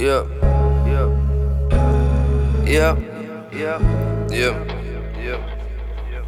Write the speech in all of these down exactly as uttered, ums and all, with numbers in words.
Yep, yep, yep, yep, yep, yep, yep.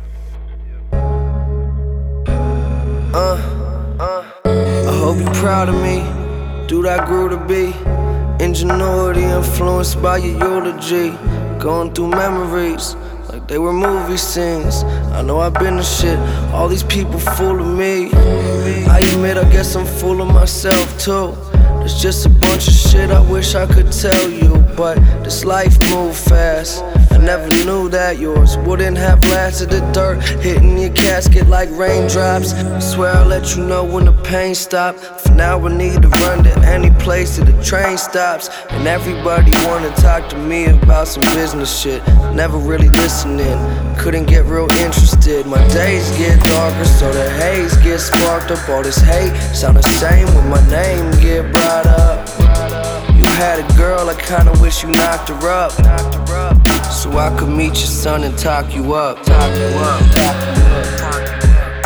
Uh, uh. I hope you're proud of me. Dude, I grew to be. Ingenuity influenced by your eulogy. Going through memories like they were movie scenes. I know I've been to shit, all these people fooling me. I admit, I guess I'm fooling myself too. There's just a bunch of shit I wish I could tell you, but this life moves fast. I never knew that yours wouldn't have lasted. The dirt hitting your casket like raindrops. I swear I'll let you know when the pain stops. For now I need to run to any place that the train stops. And everybody wanna talk to me about some business shit. Never really listening, couldn't get real interested. My days get darker, so the haze gets sparked up. All this hate sound the same when my name get brought up. You had a girl, I kinda wish you knocked her up, so I could meet your son and talk you up. Talk you up, talk you up, talk you up.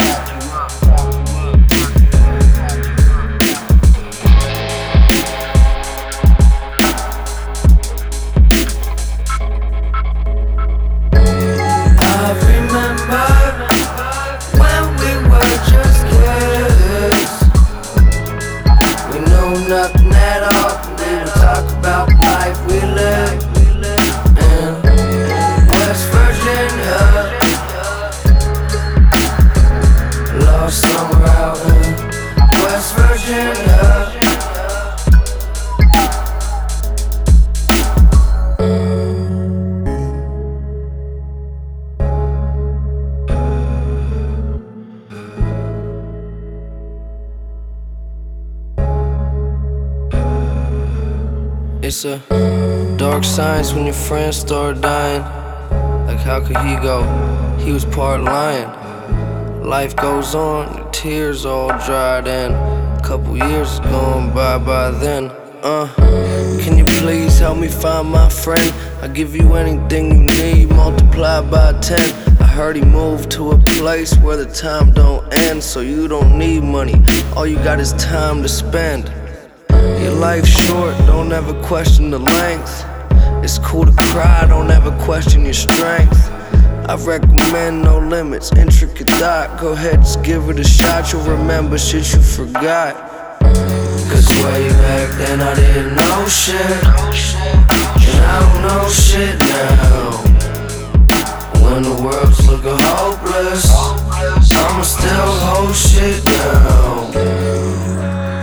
Nothing at all, we would talk about life we live in West Virginia. Lost somewhere out in West Virginia. It's a dark science when your friends start dying. Like, how could he go? He was part lion. Life goes on, the tears all dried in. Couple years gone by by then. Uh, can you please help me find my friend? I'll give you anything you need, multiplied by ten. I heard he moved to a place where the time don't end, so you don't need money, all you got is time to spend. Your life's short, don't ever question the length. It's cool to cry, don't ever question your strength. I recommend No Limits, intricate thought. Go ahead, just give it a shot, you'll remember shit you forgot. Cause way back then I didn't know shit, and I don't know shit now. When the world's looking hopeless, I'ma still hold shit down.